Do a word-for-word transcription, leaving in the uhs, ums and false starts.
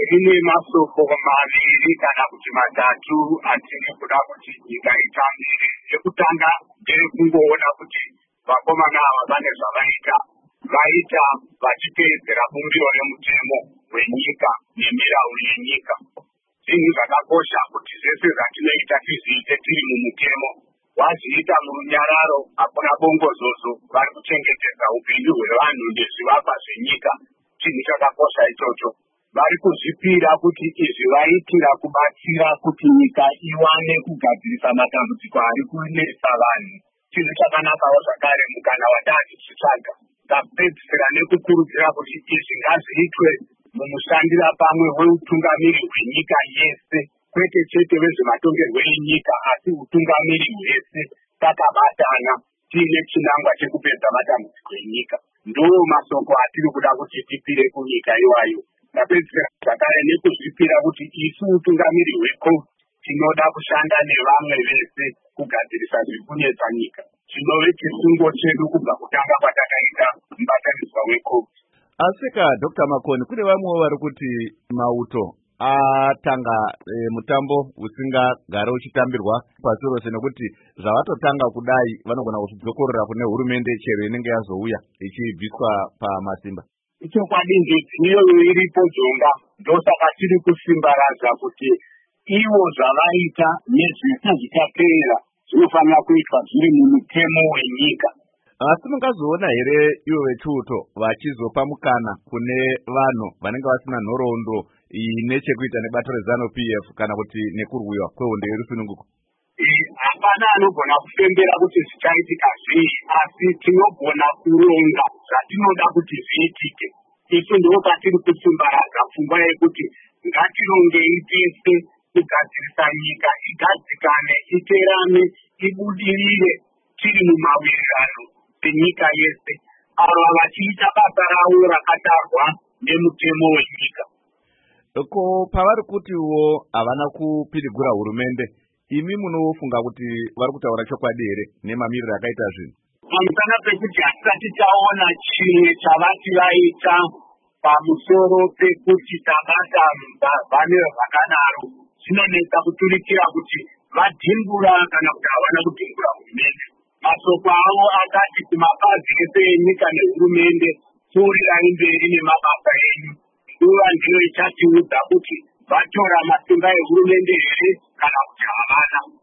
rine masoko maviri kana kuti matatu atiri kuda kuti nyika itambire. Ekutanga nderekungoona kuti vakomana ava vane zvavaita, vaita vachiteedzera bumbiro remutemo wenyika nemirau yenyika. Zvinhu zvakakosha kuti zvese zvatinoita tizviite tiri mumutemo. Wazviita murunyararo hakuna bongozozo, vari kuchengetedza upenyu hwevanhu nezvivakwa zvenyika. Chinhu chakakosha ichocho. Vari kuzvipira kuti izvi vaitira kubatsira kuti nyika iwane kugadzirisa matambudziko ari kunetsa vanhu. Chinhu chakanakawo zvakare mukana watati tichitsvaga. Tapedzisira nekukurudzira kuti izvi ngazviitwe mumushandira pamwe weutungamiri hwenyika yese, kwete chete vezvematongerwo enyika asi utungamiri hwese takabatana tiine chinangwa chekupedza matambudziko enyika. Ndiwo masoko atiri kuda kuti tipire kunyika iwayo. Tapedzisira zvakare nekuzvipira kuti isu utungamiri hweko tinoda kushanda nevamwe vese kugadzirisa zviri kunetsa nyika. Chinove chisungo chedu kubva kutanga kwatakaita mubatanidzwa weCOVID. Asika Doctor Makoni, kune vamwewo vari kuti mauto atanga e, mutambo usingagare uchitambirwa pasi rose nekuti zvavatotanga kudai vanogona kuzvidzokorera kune hurumende chero inenge yazouya ichibviswa pamasimba. Ichokwadi ndiyo iripo dzonga, ndosaka tiri kusimbaradza kuti ivo zvavaita nezvese zvichapera zvinofanira kuitwa zviri mumutemo wenyika. Asi mungazoona here ivo vechiuto vachizopa mukana kune vanhu vanenge vasina nhoroondo ine chekuita nebato reZANU P F kana kuti nekurwiwa kwehondo yerusununguko? Hapana anogona kufembera kuti zvichaitika zvii, asi tinogona kuronga zvatinoda kuti zviitike. Isu ndiwo patiri kusimbaradza pfungwa yekuti ngatirongei tese kugadzirisa nyika igadzikane, iterame, ibudirire tiri mumawirirano enyika yese, ava vachiita basa ravo rakatarwa nemutemo wenyika. Ko pavari kutiwo havana kupirigura hurumende, imi munofunga kuti vari kutaura chokwadi here nemamiriro akaita zvinhu? Pamusana pekuti hatisati taona chimwe chavati vaita pamusoro pekuti tabata vane zvakanaro, zvinonetsa kuturikira kuti vadhimbura kana kuti havana kudhimbura hurumende. Masoko avo akati kumapazi ese enyika nehurumende, pfuurirai mberi nemabasa enyu. Nguva ndiyo ichatiudza kuti vatora masimba ehurumende here kana kuti havana.